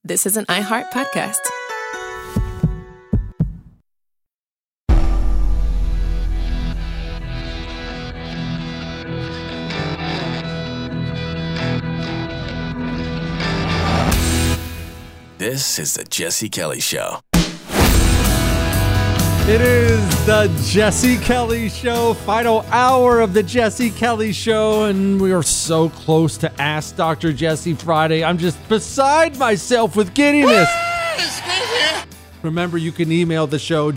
This is an iHeart podcast. This is the Jesse Kelly Show. It is the Jesse Kelly Show, final hour of the Jesse Kelly Show, and we are so close to Ask Dr. Jesse Friday. I'm just beside myself with giddiness. Remember, you can email the show,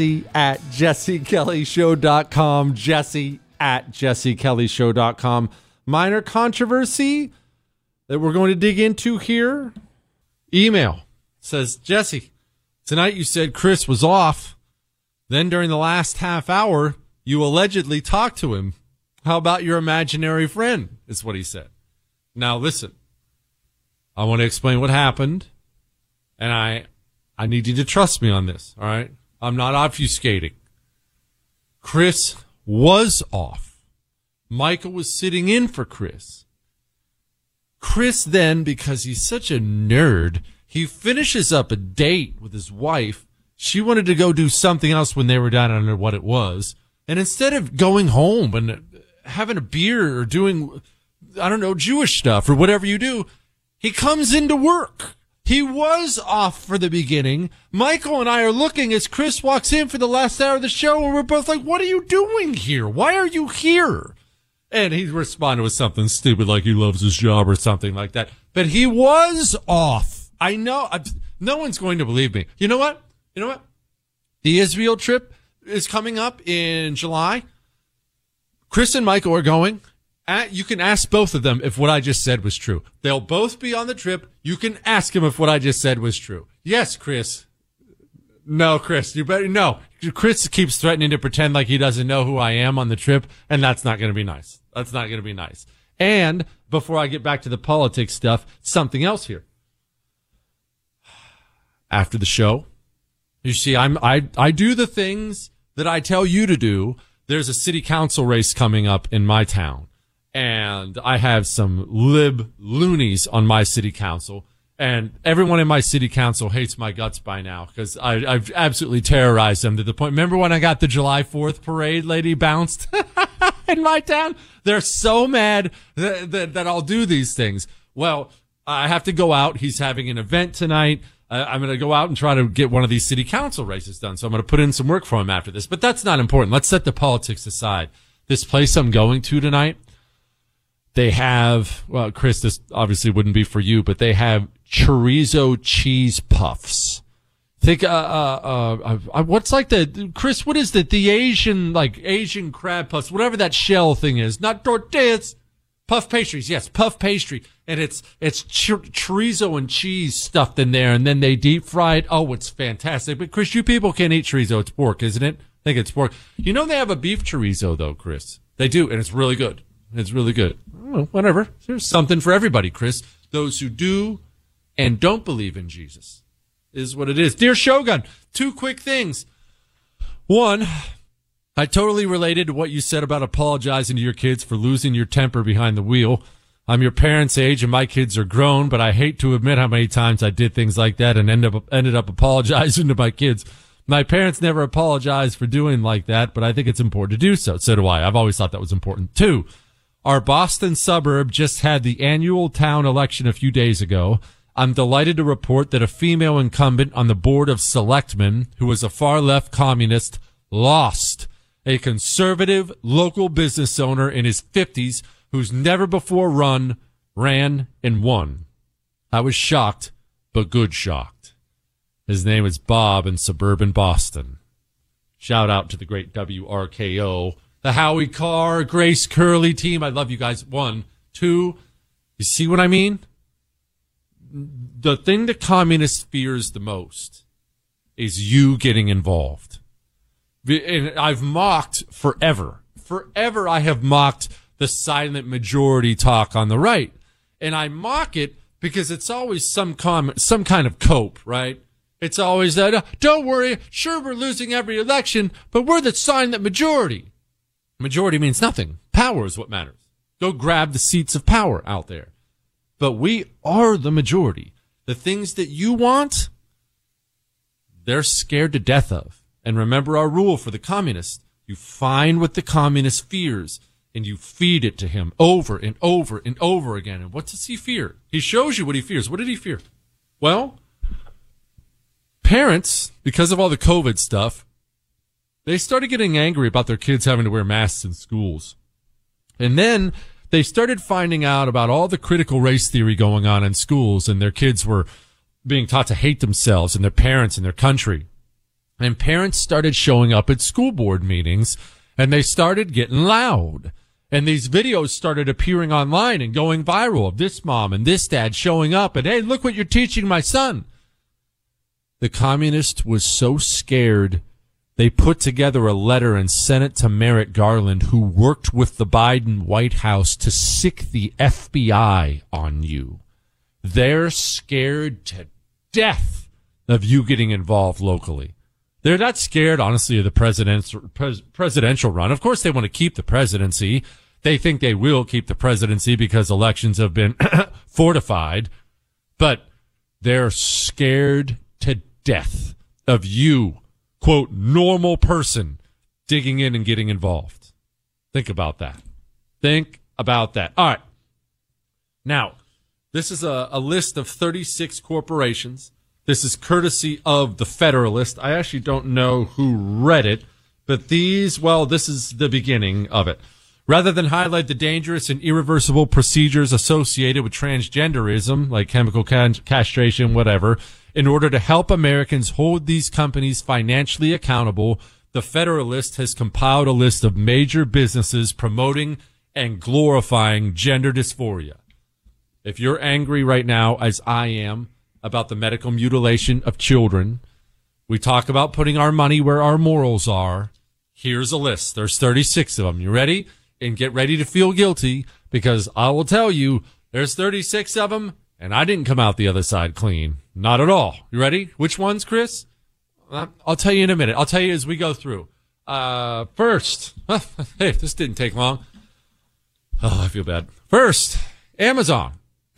jesse@jessekellyshow.com, jesse@jessekellyshow.com. Minor controversy that we're going to dig into here. Email says, Jesse, tonight you said Chris was off. Then during the last half hour, you allegedly talked to him. How about your imaginary friend, is what he said. Now, listen, I want to explain what happened, and I need you to trust me on this, all right? I'm not obfuscating. Chris was off. Michael was sitting in for Chris. Chris then, because he's such a nerd, he finishes up a date with his wife. She wanted to go do something else when they were down under what it was. And instead of going home and having a beer or doing, I don't know, Jewish stuff or whatever you do, he comes into work. He was off for the beginning. Michael and I are looking as Chris walks in for the last hour of the show, and we're both like, what are you doing here? Why are you here? And he responded with something stupid like he loves his job or something like that. But he was off. I know. No one's going to believe me. You know what? The Israel trip is coming up in July. Chris and Michael are going. You can ask both of them if what I just said was true. They'll both be on the trip. You can ask him if what I just said was true. Yes, Chris. No, Chris, you better no. Chris keeps threatening to pretend like he doesn't know who I am on the trip, and that's not going to be nice. That's not going to be nice. And before I get back to the politics stuff, something else here. After the show, you see, I do the things that I tell you to do. There's a city council race coming up in my town, and I have some lib loonies on my city council, and everyone in my city council hates my guts by now because I've absolutely terrorized them to the point. Remember when I got the July 4th parade lady bounced in my town? They're so mad that I'll do these things. Well, I have to go out. He's having an event tonight. I'm going to go out and try to get one of these city council races done. So I'm going to put in some work for him after this. But that's not important. Let's set the politics aside. This place I'm going to tonight, they have, well, Chris, this obviously wouldn't be for you, but they have chorizo cheese puffs. Think, what's like Chris, what is the Asian crab puffs, whatever that shell thing is, not tortillas. Puff pastries, yes, puff pastry. And it's chorizo and cheese stuffed in there, and then they deep fry it. Oh, it's fantastic. But, Chris, you people can't eat chorizo. It's pork, isn't it? I think it's pork. You know they have a beef chorizo, though, Chris. They do, and it's really good. It's really good. Well, whatever. There's something for everybody, Chris. Those who do and don't believe in Jesus is what it is. Dear Shogun, 2 quick things. One, I totally related to what you said about apologizing to your kids for losing your temper behind the wheel. I'm your parents' age and my kids are grown, but I hate to admit how many times I did things like that and ended up apologizing to my kids. My parents never apologized for doing like that, but I think it's important to do so. So do I. I've always thought that was important. 2, our Boston suburb just had the annual town election a few days ago. I'm delighted to report that a female incumbent on the board of selectmen, who was a far-left communist, lost. A conservative local business owner in his 50s who's never before ran, and won. I was shocked, but good shocked. His name is Bob in suburban Boston. Shout out to the great WRKO, the Howie Carr, Grace Curley team. I love you guys. 1, 2, you see what I mean? The thing that communists fears the most is you getting involved. And I've mocked forever. Forever I have mocked the silent majority talk on the right. And I mock it because it's always some kind of cope, right? It's always that, don't worry, sure we're losing every election, but we're the silent majority. Majority means nothing. Power is what matters. Go grab the seats of power out there. But we are the majority. the things that you want, they're scared to death of. And remember our rule for the communist. You find what the communist fears, and you feed it to him over and over and over again. And what does he fear? He shows you what he fears. What did he fear? Well, parents, because of all the COVID stuff, they started getting angry about their kids having to wear masks in schools. And then they started finding out about all the critical race theory going on in schools, and their kids were being taught to hate themselves and their parents and their country. And parents started showing up at school board meetings, and they started getting loud. And these videos started appearing online and going viral of this mom and this dad showing up and, hey, look what you're teaching my son. The communist was so scared, they put together a letter and sent it to Merrick Garland, who worked with the Biden White House to sic the FBI on you. They're scared to death of you getting involved locally. They're not scared, honestly, of the presidential run. Of course, they want to keep the presidency. They think they will keep the presidency because elections have been fortified. But they're scared to death of you, quote, normal person, digging in and getting involved. Think about that. Think about that. All right. Now, this is a list of 36 corporations. This is courtesy of The Federalist. I actually don't know who read it, but this is the beginning of it. Rather than highlight the dangerous and irreversible procedures associated with transgenderism, like chemical castration, whatever, in order to help Americans hold these companies financially accountable, The Federalist has compiled a list of major businesses promoting and glorifying gender dysphoria. If you're angry right now, as I am, about the medical mutilation of children, we talk about putting our money where our morals are. Here's a list. There's 36 of them. You ready? And get ready to feel guilty, because I will tell you, there's 36 of them, and I didn't come out the other side clean. Not at all. You ready? Which ones, Chris? I'll tell you in a minute. I'll tell you as we go through. First, hey, this didn't take long. Oh, I feel bad. First, Amazon.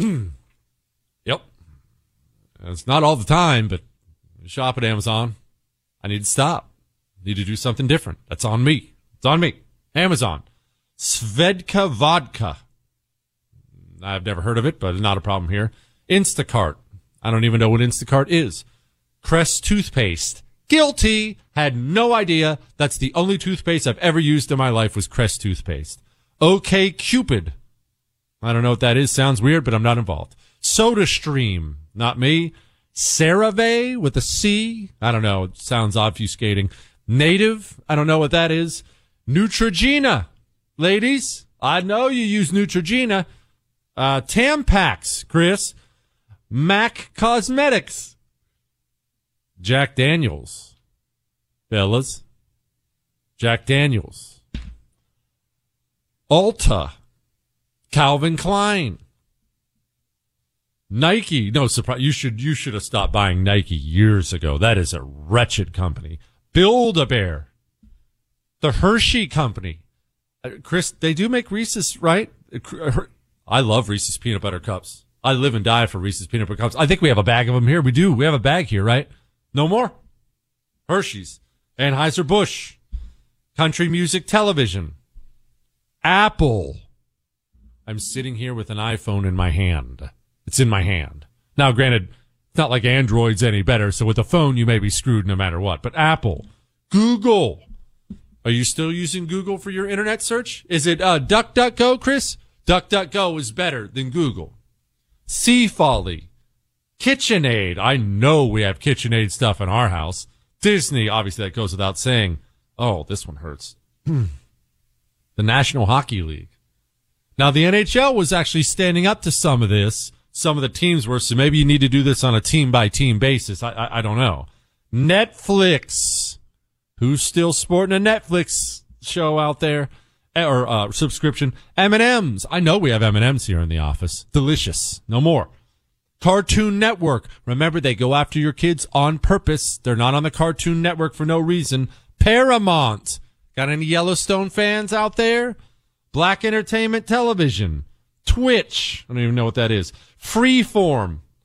Yep. It's not all the time, but I shop at Amazon. I need to stop. Need to do something different. That's on me. It's on me. Amazon. Svedka Vodka. I've never heard of it, but it's not a problem here. Instacart. I don't even know what Instacart is. Crest Toothpaste. Guilty. Had no idea. That's the only toothpaste I've ever used in my life was Crest Toothpaste. OK Cupid. I don't know what that is. Sounds weird, but I'm not involved. SodaStream. Not me. CeraVe with a C. I don't know. It sounds obfuscating. Native. I don't know what that is. Neutrogena. Ladies, I know you use Neutrogena. Tampax, Chris. MAC Cosmetics. Jack Daniels. Fellas. Jack Daniels. Ulta. Calvin Klein. Nike. No surprise. You should have stopped buying Nike years ago. That is a wretched company. Build-A-Bear. The Hershey Company. Chris, they do make Reese's, right? I love Reese's peanut butter cups. I live and die for Reese's peanut butter cups. I think we have a bag of them here. We do. We have a bag here, right? No more. Hershey's. Anheuser-Busch. Country Music Television. Apple. I'm sitting here with an iPhone in my hand. It's in my hand. Now, granted, it's not like Android's any better, so with a phone you may be screwed no matter what. But Apple. Google. Are you still using Google for your internet search? Is it DuckDuckGo, Chris? DuckDuckGo is better than Google. Sea Folly. KitchenAid. I know we have KitchenAid stuff in our house. Disney, obviously that goes without saying. Oh, this one hurts. The National Hockey League. Now, the NHL was actually standing up to some of this. Some of the teams were, so maybe you need to do this on a team-by-team basis. I don't know. Netflix. Who's still sporting a Netflix show out there? Or subscription? M&M's. I know we have M&M's here in the office. Delicious. No more. Cartoon Network. Remember, they go after your kids on purpose. They're not on the Cartoon Network for no reason. Paramount. Got any Yellowstone fans out there? Black Entertainment Television. Twitch. I don't even know what that is. Freeform.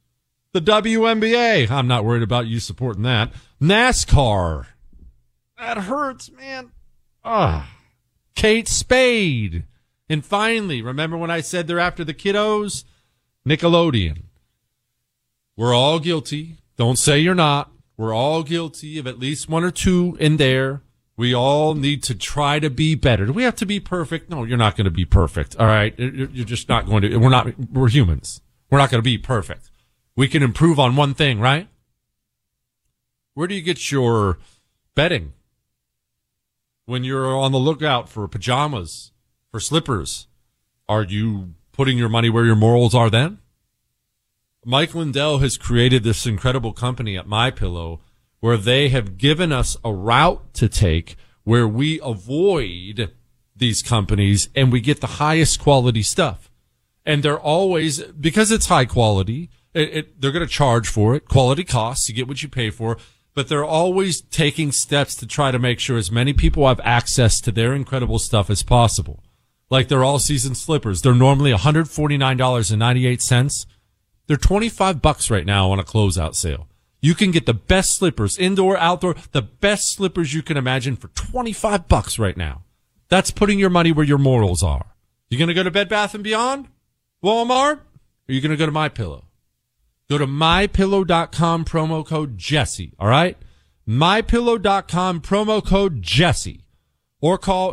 The WNBA. I'm not worried about you supporting that. NASCAR. That hurts, man. Kate Spade. And finally, remember when I said they're after the kiddos? Nickelodeon. We're all guilty. Don't say you're not. We're all guilty of at least one or two in there. We all need to try to be better. Do we have to be perfect? No, you're not going to be perfect. All right. You're just not going to. We're humans. We're not going to be perfect. We can improve on one thing, right? Where do you get your bedding? When you're on the lookout for pajamas, for slippers, are you putting your money where your morals are then? Mike Lindell has created this incredible company at MyPillow where they have given us a route to take where we avoid these companies and we get the highest quality stuff. And they're always, because it's high quality, they're going to charge for it. Quality costs, you get what you pay for. But they're always taking steps to try to make sure as many people have access to their incredible stuff as possible. Like their all-season slippers. They're normally $149.98. They're $25 right now on a closeout sale. You can get the best slippers, indoor, outdoor, the best slippers you can imagine for $25 right now. That's putting your money where your morals are. You going to go to Bed Bath & Beyond? Walmart? Or are you going to go to MyPillow? Go to MyPillow.com, promo code Jesse, all right? MyPillow.com, promo code Jesse. Or call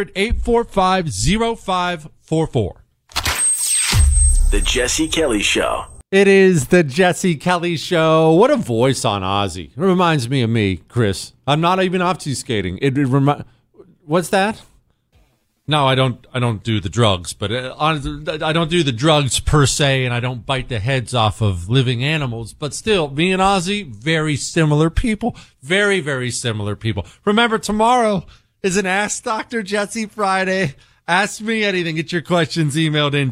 800-845-0544. The Jesse Kelly Show. It is the Jesse Kelly Show. What a voice on Ozzy. It reminds me of me, Chris. I'm not even obfuscating. What's that? No, I don't do the drugs, but I don't do the drugs per se, and I don't bite the heads off of living animals. But still, me and Ozzy, very similar people. Very, very similar people. Remember, tomorrow is an Ask Dr. Jesse Friday. Ask me anything. Get your questions emailed in,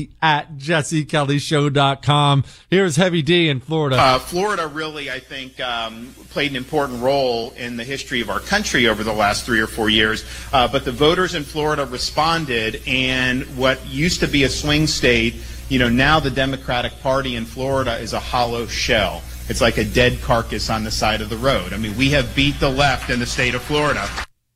jesse@jessekellyshow.com. Here's Heavy D in Florida. Florida really, I think, played an important role in the history of our country over the last 3 or 4 years. But the voters in Florida responded, and what used to be a swing state, now the Democratic Party in Florida is a hollow shell. It's like a dead carcass on the side of the road. I mean, we have beat the left in the state of Florida.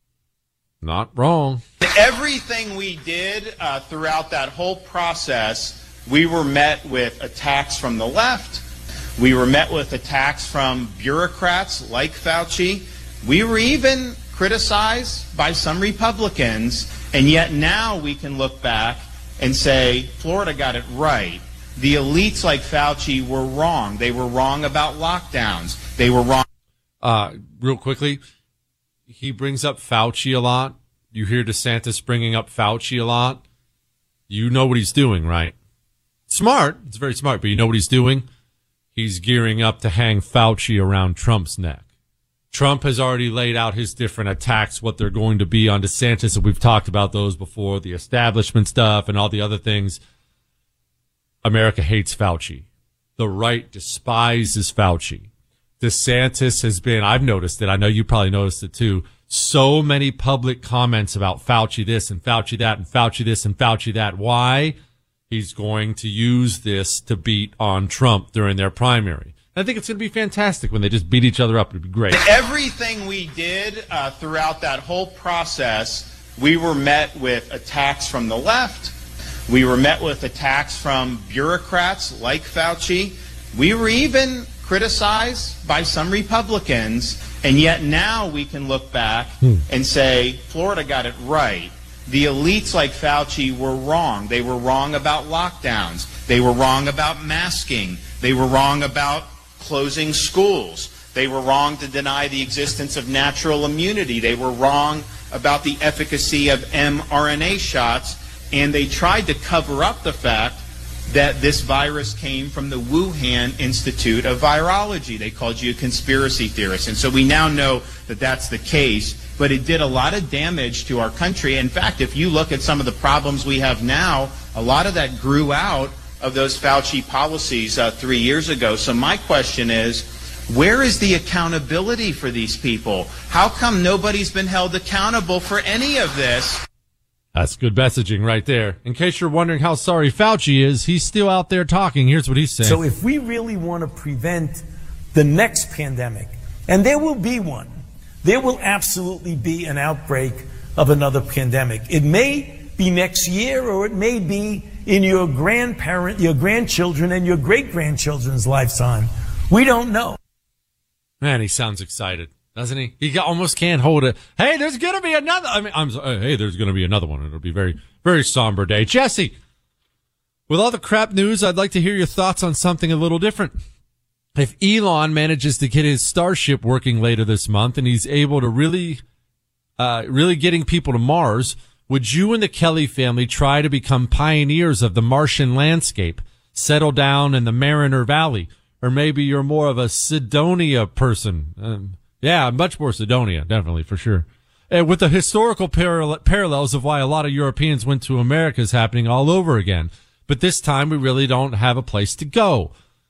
Not wrong. Everything we did throughout that whole process, we were met with attacks from the left. We were met with attacks from bureaucrats like Fauci. We were even criticized by some Republicans, and yet now we can look back and say Florida got it right. The elites like Fauci were wrong. They were wrong about lockdowns. They were wrong. Real quickly, he brings up Fauci a lot. You hear DeSantis bringing up Fauci a lot. You know what he's doing, right? Smart. It's very smart, but you know what he's doing? He's gearing up to hang Fauci around Trump's neck. Trump has already laid out his different attacks, what they're going to be on DeSantis, and we've talked about those before, the establishment stuff and all the other things. America hates Fauci. The right despises Fauci. DeSantis has been, I've noticed it, I know you probably noticed it too, so many public comments about Fauci this and Fauci that and Fauci this and Fauci that. Why? He's going to use this to beat on Trump during their primary. I think it's going to be fantastic when they just beat each other up. It'd be great. Everything we did throughout that whole process, we were met with attacks from the left. We were met with attacks from bureaucrats like Fauci. We were even criticized by some Republicans, and yet now we can look back and say Florida got it right. The elites like Fauci were wrong. They were wrong about lockdowns. They were wrong about masking. They were wrong about closing schools. They were wrong to deny the existence of natural immunity. They were wrong about the efficacy of mRNA shots, and they tried to cover up the fact that this virus came from the Wuhan Institute of Virology. They called you a conspiracy theorist. And so we now know that that's the case, but it did a lot of damage to our country. In fact, if you look at some of the problems we have now, a lot of that grew out of those Fauci policies 3 years ago. So my question is, where is the accountability for these people? How come nobody's been held accountable for any of this? That's good messaging right there. In case you're wondering how sorry Fauci is, he's still out there talking. Here's what he's saying. So if we really want to prevent the next pandemic, and there will be one, there will absolutely be an outbreak of another pandemic. It may be next year, or it may be in your grandchildren and your great-grandchildren's lifetime. We don't know. Man, he sounds excited, doesn't he? He almost can't hold it. Hey, there's going to be another. Hey, there's going to be another one. It'll be very, very somber day. Jesse, with all the crap news, I'd like to hear your thoughts on something a little different. If Elon manages to get his Starship working later this month and he's able to really getting people to Mars, would you and the Kelly family try to become pioneers of the Martian landscape, settle down in the Mariner Valley? Or maybe you're more of a Cydonia person. Yeah, much more Cydonia, definitely, for sure. And with the historical parallels of why a lot of Europeans went to America is happening all over again. But this time we really don't have a place to go.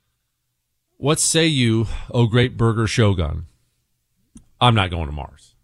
What say you, oh great burger Shogun? I'm not going to Mars.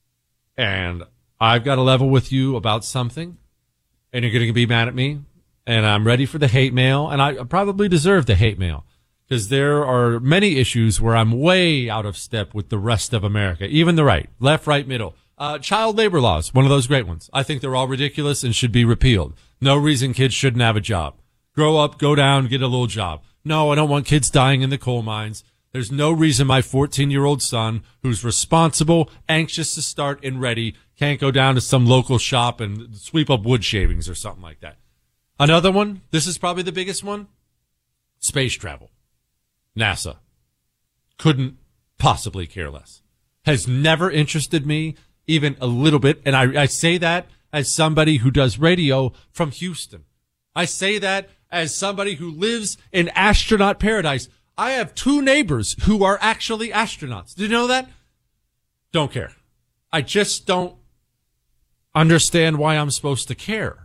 And I've got to level with you about something. And you're going to be mad at me. And I'm ready for the hate mail. And I probably deserve the hate mail. Because there are many issues where I'm way out of step with the rest of America, even the right, left, right, middle. Child labor laws, one of those great ones. I think they're all ridiculous and should be repealed. No reason kids shouldn't have a job. Grow up, go down, get a little job. No, I don't want kids dying in the coal mines. There's no reason my 14-year-old son, who's responsible, anxious to start and ready, can't go down to some local shop and sweep up wood shavings or something like that. Another one, this is probably the biggest one, space travel. NASA couldn't possibly care less. Has never interested me even a little bit. And I say that as somebody who does radio from Houston. I say that as somebody who lives in astronaut paradise. I have 2 neighbors who are actually astronauts. Do you know that? Don't care. I just don't understand why I'm supposed to care.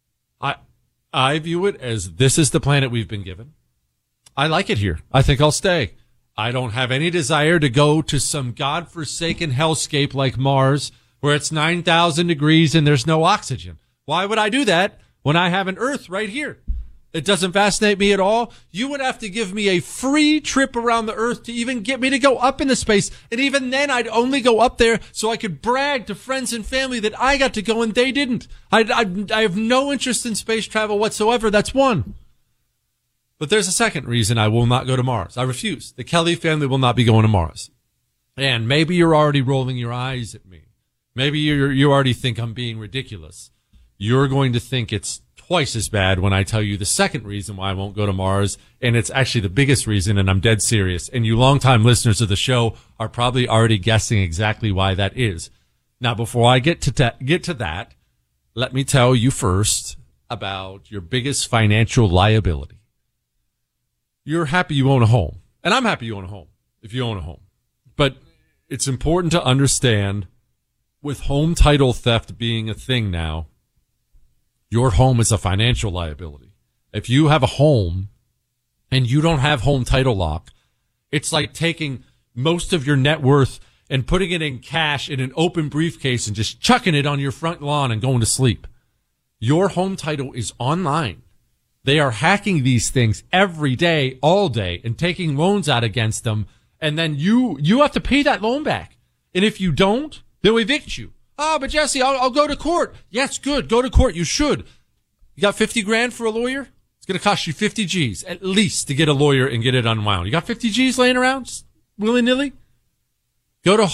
I view it as this is the planet we've been given. I like it here. I think I'll stay. I don't have any desire to go to some godforsaken hellscape like Mars where it's 9,000 degrees and there's no oxygen. Why would I do that when I have an Earth right here? It doesn't fascinate me at all. You would have to give me a free trip around the Earth to even get me to go up into space. And even then, I'd only go up there so I could brag to friends and family that I got to go and they didn't. I have no interest in space travel whatsoever. That's one. But there's a second reason I will not go to Mars. I refuse. The Kelly family will not be going to Mars. And maybe you're already rolling your eyes at me. Maybe you already think I'm being ridiculous. You're going to think it's twice as bad when I tell you the second reason why I won't go to Mars. And it's actually the biggest reason, and I'm dead serious. And you longtime listeners of the show are probably already guessing exactly why that is. Now, before I get to that, let me tell you first about your biggest financial liability. You're happy you own a home. And I'm happy you own a home, if you own a home. But it's important to understand, with home title theft being a thing now, your home is a financial liability. If you have a home and you don't have home title lock, it's like taking most of your net worth and putting it in cash in an open briefcase and just chucking it on your front lawn and going to sleep. Your home title is online. They are hacking these things every day, all day, and taking loans out against them. And then you have to pay that loan back. And if you don't, they'll evict you. Oh, but Jesse, I'll go to court. Yes, good. Go to court. You should. You got 50 grand for a lawyer? It's going to cost you 50 G's at least to get a lawyer and get it unwound. You got 50 G's laying around just willy-nilly? Go to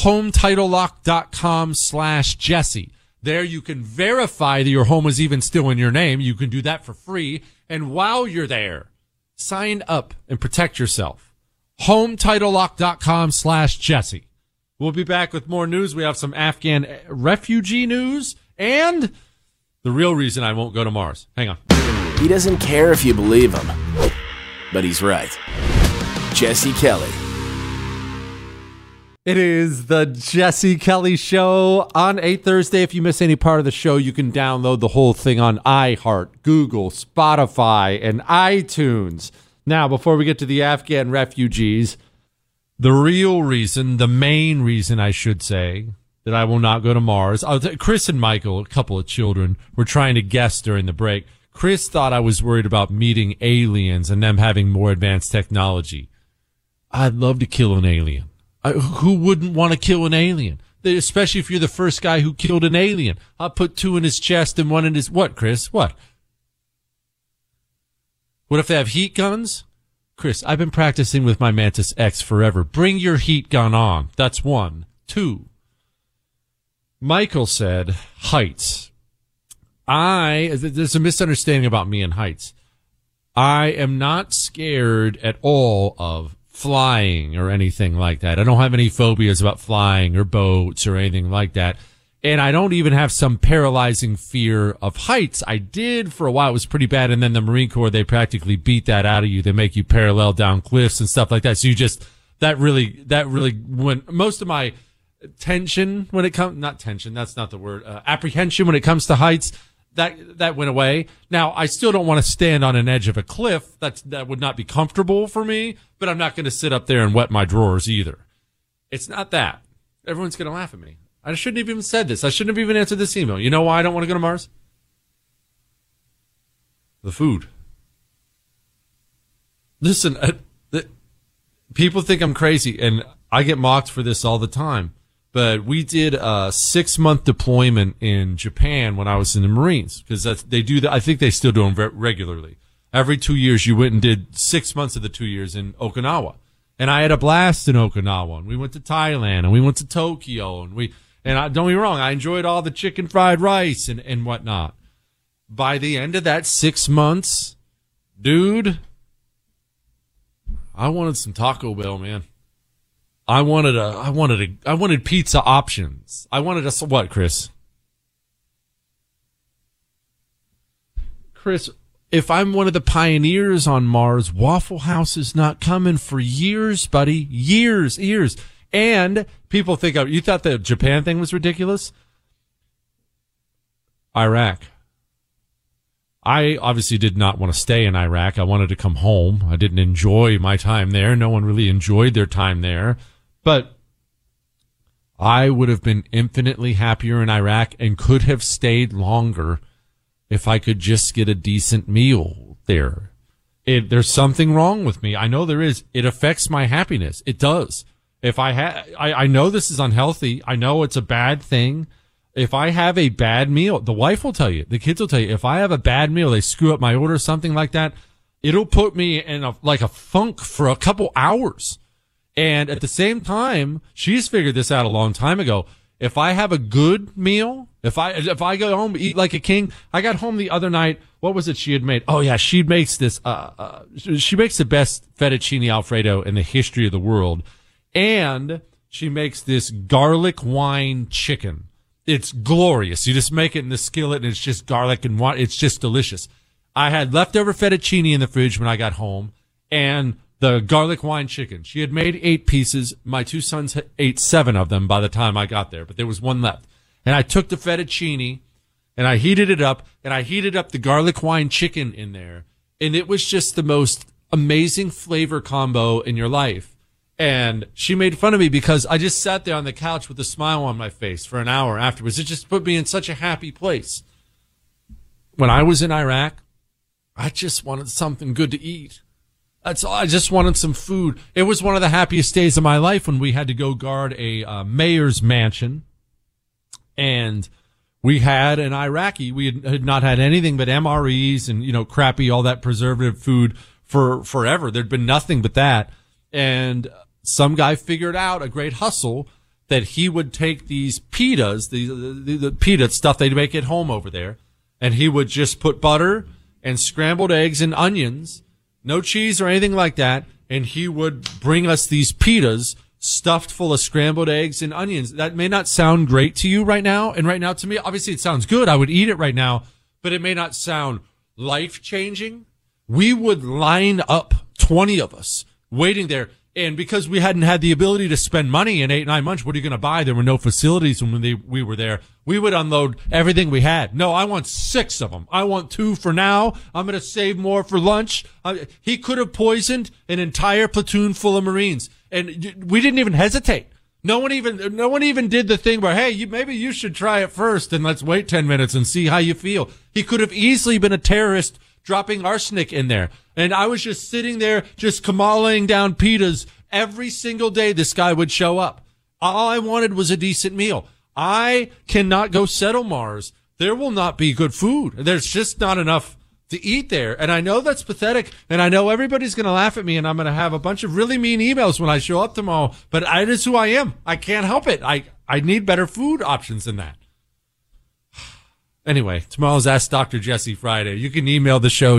HometitleLock.com/Jesse. There you can verify that your home is even still in your name. You can do that for free. And while you're there, sign up and protect yourself. HometitleLock.com/Jesse. We'll be back with more news. We have some Afghan refugee news and the real reason I won't go to Mars. Hang on. He doesn't care if you believe him, but he's right. Jesse Kelly. It is the Jesse Kelly Show on a Thursday. If you miss any part of the show, you can download the whole thing on iHeart, Google, Spotify, and iTunes. Now, before we get to the Afghan refugees, the real reason, the main reason I should say, that I will not go to Mars. Chris and Michael, a couple of children, were trying to guess during the break. Chris thought I was worried about meeting aliens and them having more advanced technology. I'd love to kill an alien. Who wouldn't want to kill an alien? Especially if you're the first guy who killed an alien. I'll put 2 in his chest and 1 in his... What, Chris? What? What if they have heat guns? Chris, I've been practicing with my Mantis X forever. Bring your heat gun on. That's 1. 2. Michael said, heights. There's a misunderstanding about me and heights. I am not scared at all of flying or anything like that. I don't have any phobias about flying or boats or anything like that. And I don't even have some paralyzing fear of heights. I did for a while. It was pretty bad. And then the Marine Corps, they practically beat that out of you. They make you parallel down cliffs and stuff like that. So that really went, most of my tension when it comes, not tension, that's not the word, apprehension when it comes to heights, that went away. Now, I still don't want to stand on an edge of a cliff. That would not be comfortable for me, but I'm not going to sit up there and wet my drawers either. It's not that. Everyone's going to laugh at me. I shouldn't have even said this. I shouldn't have even answered this email. You know why I don't want to go to Mars? The food. Listen, people think I'm crazy, and I get mocked for this all the time. But we did a 6-month deployment in Japan when I was in the Marines, because they do that. I think they still do them regularly. Every 2 years, you went and did 6 months of the 2 years in Okinawa, and I had a blast in Okinawa. And we went to Thailand, and we went to Tokyo, don't get me wrong, I enjoyed all the chicken fried rice and whatnot. By the end of that 6 months, dude, I wanted some Taco Bell, man. I wanted pizza options. I wanted what, Chris? Chris, if I'm one of the pioneers on Mars, Waffle House is not coming for years, buddy. Years. And people think you thought the Japan thing was ridiculous? Iraq. I obviously did not want to stay in Iraq. I wanted to come home. I didn't enjoy my time there. No one really enjoyed their time there. But I would have been infinitely happier in Iraq and could have stayed longer if I could just get a decent meal there. There's something wrong with me. I know there is. It affects my happiness. It does. If I know this is unhealthy. I know it's a bad thing. If I have a bad meal, the wife will tell you, the kids will tell you, if I have a bad meal, they screw up my order, something like that, it'll put me in a funk for a couple hours. And at the same time, she's figured this out a long time ago. If I have a good meal, if I go home, eat like a king. I got home the other night. What was it she had made? Oh yeah, she makes this, she makes the best fettuccine Alfredo in the history of the world. And she makes this garlic wine chicken. It's glorious. You just make it in the skillet and it's just garlic and wine. It's just delicious. I had leftover fettuccine in the fridge when I got home and the garlic wine chicken. She had made 8 pieces. My 2 sons ate 7 of them by the time I got there, but there was 1 left. And I took the fettuccine and I heated it up and I heated up the garlic wine chicken in there. And it was just the most amazing flavor combo in your life. And she made fun of me because I just sat there on the couch with a smile on my face for an hour afterwards. It just put me in such a happy place. When I was in Iraq, I just wanted something good to eat. That's all. I just wanted some food. It was one of the happiest days of my life when we had to go guard a mayor's mansion. And we had an Iraqi. We had not had anything but MREs and, crappy, all that preservative food for forever. There'd been nothing but that. And some guy figured out a great hustle that he would take these pitas, the pita stuff they make at home over there, and he would just put butter and scrambled eggs and onions, no cheese or anything like that, and he would bring us these pitas stuffed full of scrambled eggs and onions. That may not sound great to you right now, and right now to me, obviously it sounds good. I would eat it right now, but it may not sound life-changing. We would line up 20 of us waiting there. And because we hadn't had the ability to spend money in 8-9 months, what are you going to buy? There were no facilities when we were there. We would unload everything we had. No, I want 6 of them. I want 2 for now. I'm going to save more for lunch. He could have poisoned an entire platoon full of Marines. And we didn't even hesitate. No one even did the thing where, hey, maybe you should try it first and let's wait 10 minutes and see how you feel. He could have easily been a terrorist dropping arsenic in there. And I was just sitting there, just Kamaling down pitas. Every single day this guy would show up. All I wanted was a decent meal. I cannot go settle Mars. There will not be good food. There's just not enough to eat there. And I know that's pathetic, and I know everybody's going to laugh at me, and I'm going to have a bunch of really mean emails when I show up tomorrow, but it is who I am. I can't help it. I need better food options than that. Anyway, tomorrow's Ask Dr. Jesse Friday. You can email the show,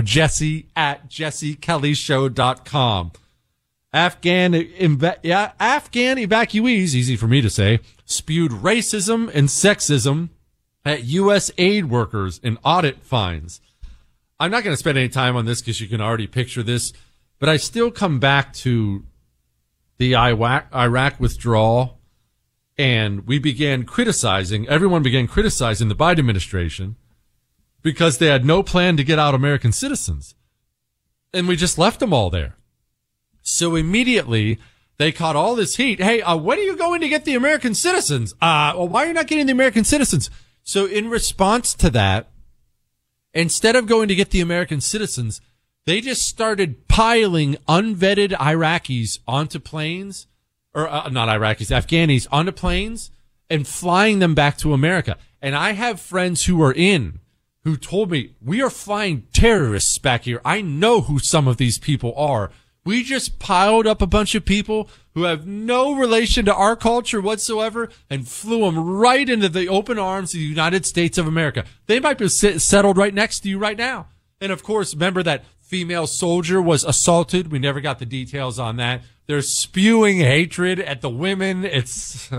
jesse@jessekellyshow.com. Afghan evacuees, easy for me to say, spewed racism and sexism at U.S. aid workers in audit fines. I'm not going to spend any time on this because you can already picture this, but I still come back to the Iraq withdrawal, and everyone began criticizing the Biden administration because they had no plan to get out American citizens. And we just left them all there. So immediately they caught all this heat. Hey, when are you going to get the American citizens? Why are you not getting the American citizens? So in response to that, instead of going to get the American citizens, they just started piling unvetted Iraqis onto planes, or not Iraqis, Afghanis onto planes and flying them back to America. And I have friends who told me, we are flying terrorists back here. I know who some of these people are. We just piled up a bunch of people who have no relation to our culture whatsoever and flew them right into the open arms of the United States of America. They might be settled right next to you right now. And of course, remember that female soldier was assaulted. We never got the details on that. They're spewing hatred at the women. It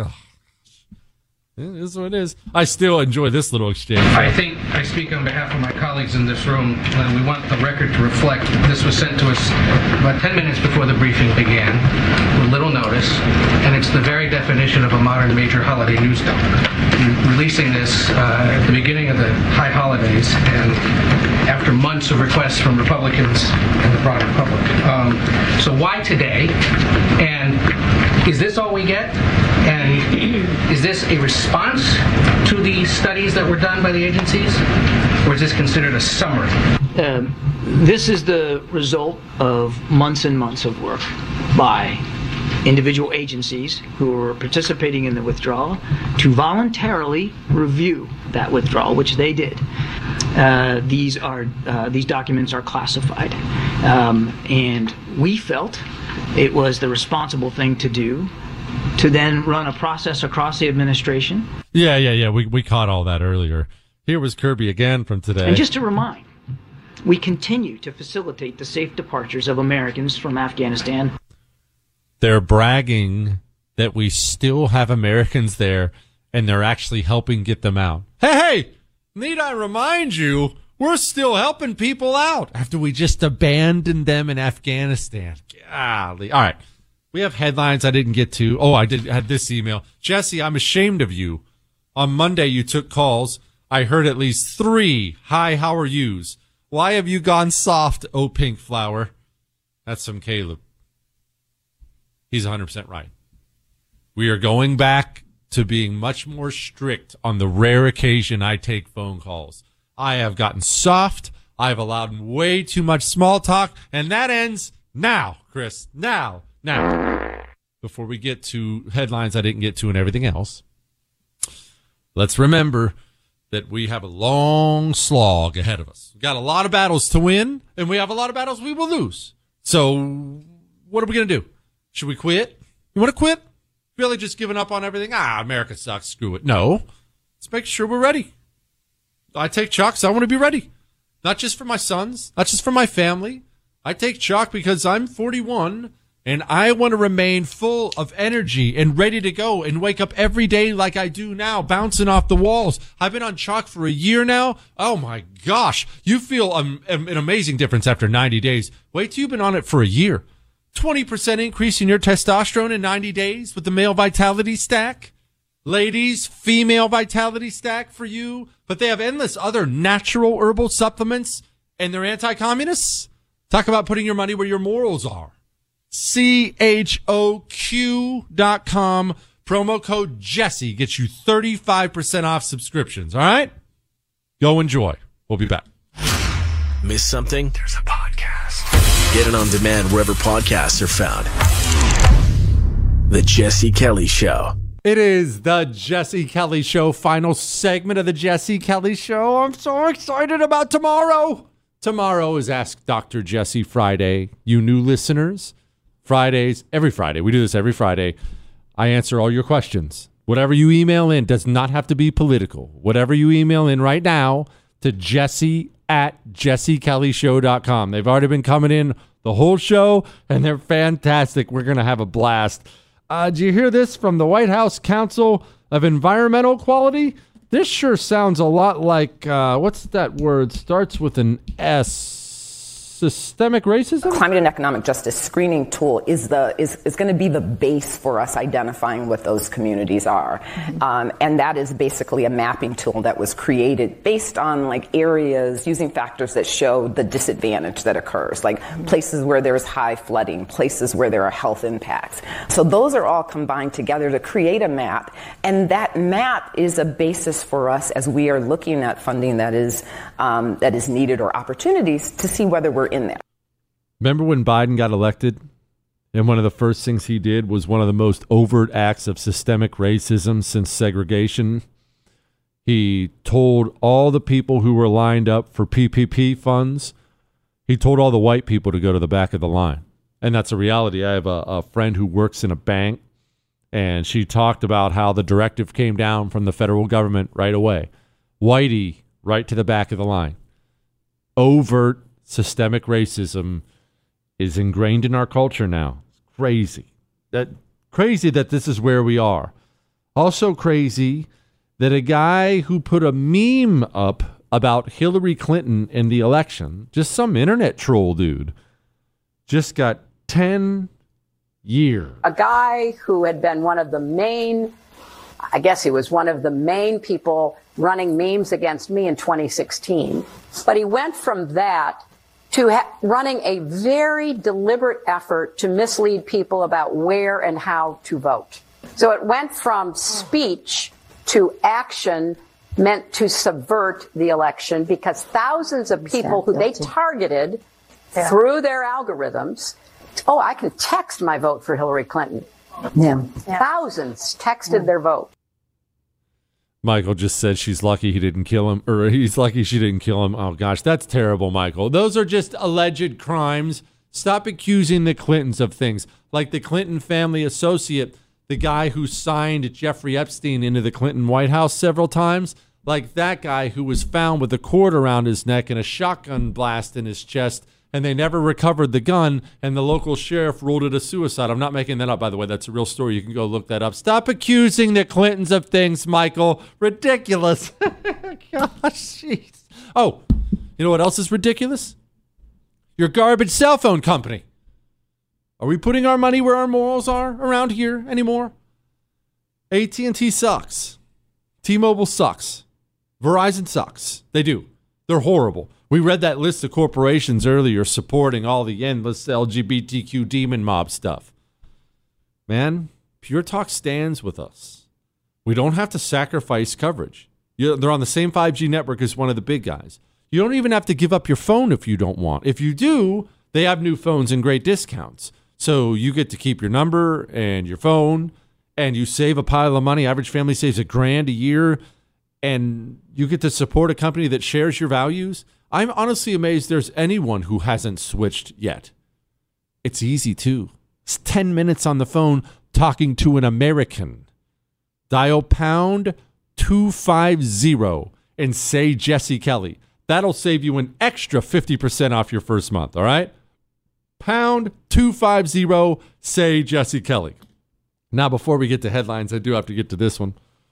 is what it is. I still enjoy this little exchange. I think I speak on behalf of my colleagues in this room. We want the record to reflect this was sent to us about 10 minutes before the briefing began, with little notice, and it's the very definition of a modern major holiday news dump. Releasing this at the beginning of the high holidays and after months of requests from Republicans and the broader public. So why today? And is this all we get? And is this a response to the studies that were done by the agencies? Or is this considered a summary? This is the result of months and months of work by individual agencies who are participating in the withdrawal to voluntarily review that withdrawal, which they did. These documents are classified, and we felt it was the responsible thing to do to then run a process across the administration. Yeah. We caught all that earlier. Here was Kirby again from today. And just to remind, we continue to facilitate the safe departures of Americans from Afghanistan. They're bragging that we still have Americans there, and they're actually helping get them out. Hey, need I remind you, we're still helping people out after we just abandoned them in Afghanistan. Golly. All right. We have headlines I didn't get to. Oh, I had this email. Jesse, I'm ashamed of you. On Monday, you took calls. I heard at least 3 hi, how are yous. Why have you gone soft, oh pink flower? That's from Caleb. He's 100% right. We are going back to being much more strict on the rare occasion I take phone calls. I have gotten soft. I've allowed way too much small talk, and that ends now, Chris. Now. Before we get to headlines I didn't get to and everything else, let's remember that we have a long slog ahead of us. We've got a lot of battles to win, and we have a lot of battles we will lose. So what are we going to do? Should we quit? You want to quit? Really just giving up on everything? America sucks. Screw it. No. Let's make sure we're ready. I take chalk because I want to be ready. Not just for my sons, not just for my family. I take chalk because I'm 41 and I want to remain full of energy and ready to go and wake up every day like I do now, bouncing off the walls. I've been on chalk for a year now. Oh my gosh. You feel an amazing difference after 90 days. Wait till you've been on it for a year. 20% increase in your testosterone in 90 days with the male vitality stack. Ladies, female vitality stack for you. But they have endless other natural herbal supplements and they're anti-communists. Talk about putting your money where your morals are. CHOQ.com. Promo code Jesse gets you 35% off subscriptions. All right? Go enjoy. We'll be back. Miss something? There's a podcast. Get it on demand wherever podcasts are found. The Jesse Kelly Show. It is the Jesse Kelly Show, final segment of the Jesse Kelly Show. I'm so excited about tomorrow. Tomorrow is Ask Dr. Jesse Friday. You new listeners, Fridays, every Friday. We do this every Friday. I answer all your questions. Whatever you email in does not have to be political. Whatever you email in right now to jesse@jessekellyshow.com. They've already been coming in the whole show, and they're fantastic. We're going to have a blast. Did you hear this from the White House Council of Environmental Quality? This sure sounds a lot like, what's that word? Starts with an S. Systemic racism? Climate and economic justice screening tool is going to be the base for us identifying what those communities are. And that is basically a mapping tool that was created based on like areas using factors that show the disadvantage that occurs, like places where there's high flooding, places where there are health impacts. So those are all combined together to create a map. And that map is a basis for us as we are looking at funding that is needed or opportunities to see whether we're in there. Remember when Biden got elected and one of the first things he did was one of the most overt acts of systemic racism since segregation? He told all the people who were lined up for PPP funds, he told all the white people to go to the back of the line. And that's a reality. I have a friend who works in a bank, and she talked about how the directive came down from the federal government right away. Whitey, right to the back of the line. Overt systemic racism is ingrained in our culture now. It's crazy. Crazy that this is where we are. Also crazy that a guy who put a meme up about Hillary Clinton in the election, just some internet troll dude, just got 10 years. A guy who had been one of the main people running memes against me in 2016. But he went from that to running a very deliberate effort to mislead people about where and how to vote. So it went from speech to action meant to subvert the election because thousands of people who they targeted through their algorithms, I can text my vote for Hillary Clinton. Yeah. Thousands texted their vote. Michael just said she's lucky he didn't kill him, or he's lucky she didn't kill him. Oh, gosh, that's terrible, Michael. Those are just alleged crimes. Stop accusing the Clintons of things. Like the Clinton family associate, the guy who signed Jeffrey Epstein into the Clinton White House several times, like that guy who was found with a cord around his neck and a shotgun blast in his chest, and they never recovered the gun, and the local sheriff ruled it a suicide. I'm not making that up, by the way. That's a real story. You can go look that up. Stop accusing the Clintons of things, Michael. Ridiculous. Gosh, jeez. Oh, you know what else is ridiculous? Your garbage cell phone company. Are we putting our money where our morals are around here anymore? AT&T sucks. T-Mobile sucks. Verizon sucks. They do. They're horrible. We read that list of corporations earlier supporting all the endless LGBTQ demon mob stuff. Man, Pure Talk stands with us. We don't have to sacrifice coverage. They're on the same 5G network as one of the big guys. You don't even have to give up your phone if you don't want. If you do, they have new phones and great discounts. So you get to keep your number and your phone, and you save a pile of money. Average family saves $1,000 a year, and you get to support a company that shares your values. I'm honestly amazed there's anyone who hasn't switched yet. It's easy, too. It's 10 minutes on the phone talking to an American. Dial pound 250 and say Jesse Kelly. That'll save you an extra 50% off your first month, all right? Pound 250, say Jesse Kelly. Now, before we get to headlines, I do have to get to this one.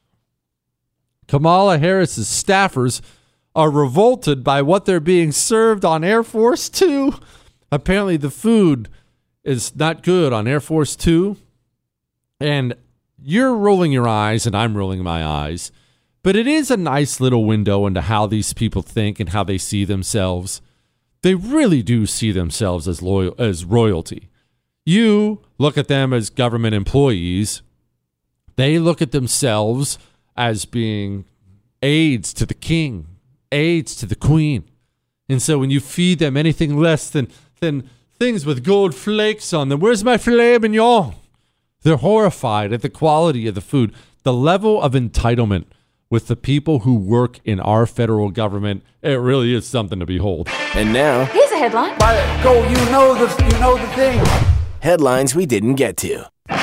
Kamala Harris's staffers are revolted by what they're being served on Air Force Two. Apparently the food is not good on Air Force Two. And you're rolling your eyes and I'm rolling my eyes. But it is a nice little window into how these people think and how they see themselves. They really do see themselves as royalty. You look at them as government employees, They look at themselves as being aides to the king, aides to the queen. And so when you feed them anything less than things with gold flakes on them, where's my filet mignon? They're horrified at the quality of the food. The level of entitlement with the people who work in our federal government, it really is something to behold. And now, Here's a headline. Go, you know the thing. headlines we didn't get to.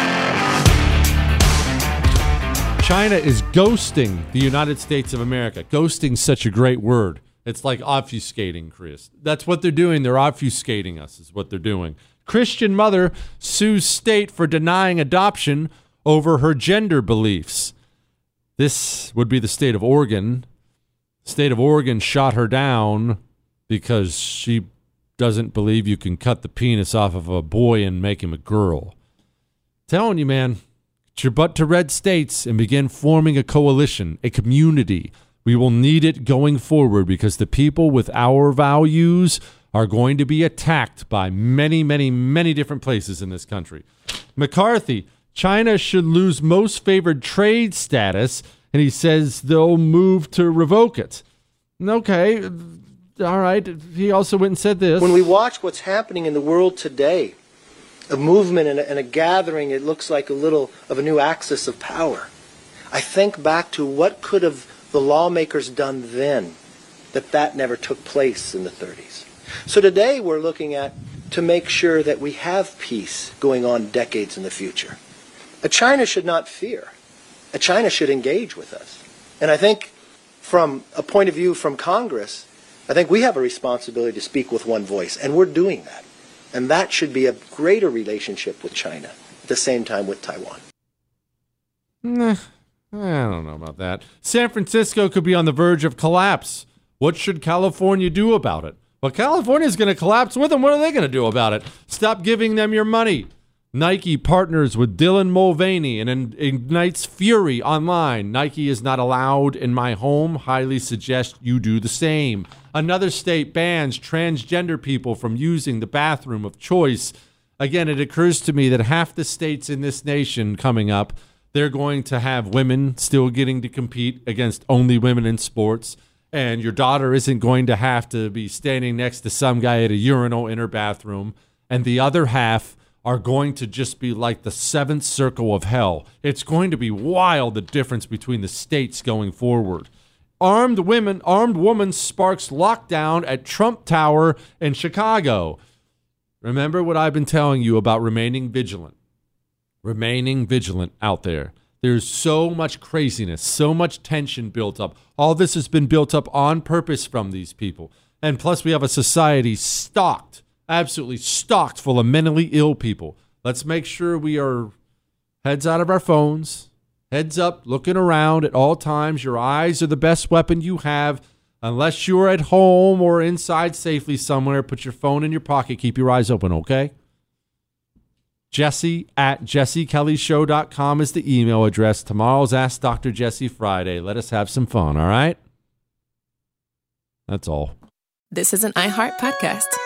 China is ghosting the United States of America. Ghosting, such a great word. It's like obfuscating, Chris. That's what they're doing. They're obfuscating us is what they're doing. Christian mother sues state for denying adoption over her gender beliefs. This would be the state of Oregon. The state of Oregon shot her down because she doesn't believe you can cut the penis off of a boy and make him a girl. Telling you, man, get your butt to red states and begin forming a coalition, a community. We will need it going forward because the people with our values are going to be attacked by many, many, many different places in this country. McCarthy, China should lose most favored trade status, and he says they'll move to revoke it. Okay, all right. He also went and said this. When we watch what's happening in the world today, a movement and a gathering, it looks like a little of a new axis of power. I think back to what could have the lawmakers done then that never took place in the 30s. So today we're looking at to make sure that we have peace going on decades in the future. A China should not fear. A China should engage with us. And I think from a point of view from Congress, I think we have a responsibility to speak with one voice, and we're doing that. And that should be a greater relationship with China, at the same time with Taiwan. I don't know about that. San Francisco could be on the verge of collapse. What should California do about it? Well, California's going to collapse with them. What are they going to do about it? Stop giving them your money. Nike partners with Dylan Mulvaney and ignites fury online. Nike is not allowed in my home. Highly suggest you do the same. Another state bans transgender people from using the bathroom of choice. Again, it occurs to me that half the states in this nation coming up, they're going to have women still getting to compete against only women in sports. And your daughter isn't going to have to be standing next to some guy at a urinal in her bathroom. And the other half are going to just be like the seventh circle of hell. It's going to be wild, the difference between the states going forward. Armed woman sparks lockdown at Trump Tower in Chicago. Remember what I've been telling you about remaining vigilant. Remaining vigilant out there. There's so much craziness, so much tension built up. All this has been built up on purpose from these people. And plus we have a society stocked, absolutely stocked full of mentally ill people. Let's make sure we are heads out of our phones, heads up, looking around at all times. Your eyes are the best weapon you have. Unless you're at home or inside safely somewhere, put your phone in your pocket. Keep your eyes open, okay? Jesse at jessekellyshow.com is the email address. Tomorrow's Ask Dr. Jesse Friday. Let us have some fun, all right? That's all. This is an iHeart podcast.